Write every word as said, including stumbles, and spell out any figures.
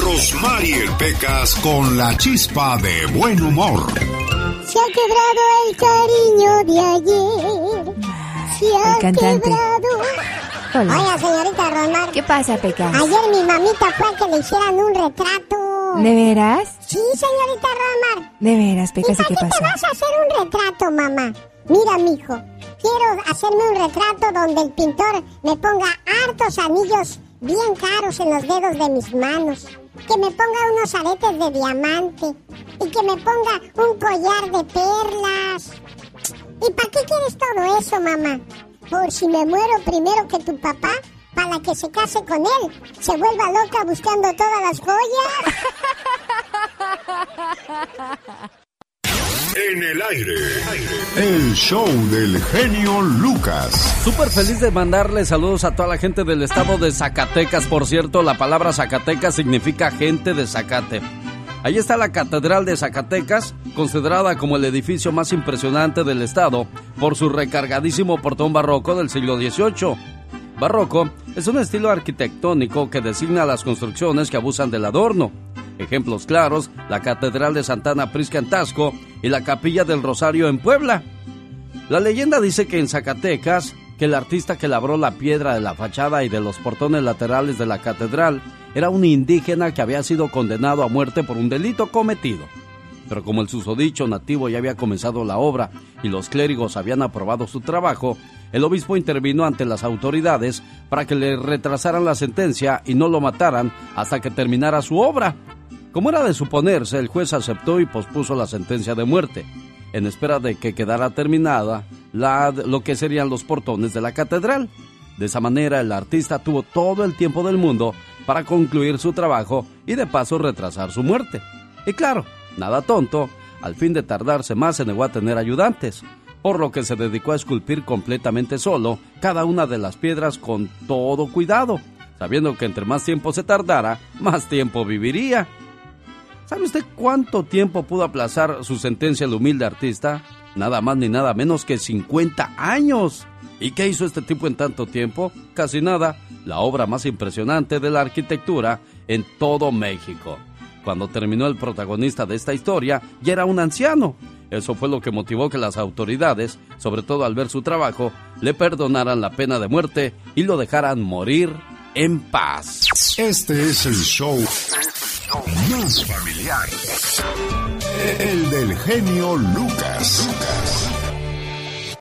Rosmarie Pecas con la chispa de buen humor. Se ha quebrado el cariño de ayer. Se ha el cantante. quebrado. Hola. Oiga, señorita Rosmar. ¿Qué pasa, Pecas? Ayer mi mamita fue a que le hicieran un retrato. ¿De veras? Sí, señorita Rosmar. De veras, ¿Y Pecas, ¿y para qué qué te pasó? vas a hacer un retrato, mamá? Mira, mijo, quiero hacerme un retrato donde el pintor me ponga hartos anillos bien caros en los dedos de mis manos, que me ponga unos aretes de diamante y que me ponga un collar de perlas. ¿Y para qué quieres todo eso, mamá? Por si me muero primero que tu papá, para que se case con él, se vuelva loca buscando todas las joyas. En el aire, el show del genio Lucas. Súper feliz de mandarle saludos a toda la gente del estado de Zacatecas. Por cierto, la palabra Zacatecas significa gente de zacate. Ahí está la Catedral de Zacatecas, considerada como el edificio más impresionante del estado por su recargadísimo portón barroco del siglo dieciocho. Barroco es un estilo arquitectónico que designa las construcciones que abusan del adorno. Ejemplos claros, la Catedral de Santana Prisca en Taxco y la Capilla del Rosario en Puebla. La leyenda dice que en Zacatecas, que el artista que labró la piedra de la fachada y de los portones laterales de la catedral era un indígena que había sido condenado a muerte por un delito cometido. Pero como el susodicho nativo ya había comenzado la obra y los clérigos habían aprobado su trabajo, el obispo intervino ante las autoridades para que le retrasaran la sentencia y no lo mataran hasta que terminara su obra. Como era de suponerse, el juez aceptó y pospuso la sentencia de muerte, en espera de que quedara terminada la, lo que serían los portones de la catedral. De esa manera, el artista tuvo todo el tiempo del mundo para concluir su trabajo y de paso retrasar su muerte. Y claro, nada tonto, al fin de tardarse más se negó a tener ayudantes, por lo que se dedicó a esculpir completamente solo cada una de las piedras con todo cuidado, sabiendo que entre más tiempo se tardara, más tiempo viviría. ¿Sabe usted cuánto tiempo pudo aplazar su sentencia el humilde artista? Nada más ni nada menos que cincuenta años. ¿Y qué hizo este tipo en tanto tiempo? Casi nada, la obra más impresionante de la arquitectura en todo México. Cuando terminó, el protagonista de esta historia ya era un anciano. Eso fue lo que motivó que las autoridades, sobre todo al ver su trabajo, le perdonaran la pena de muerte y lo dejaran morir en paz. Este es el show más familiar, el del genio Lucas. Lucas.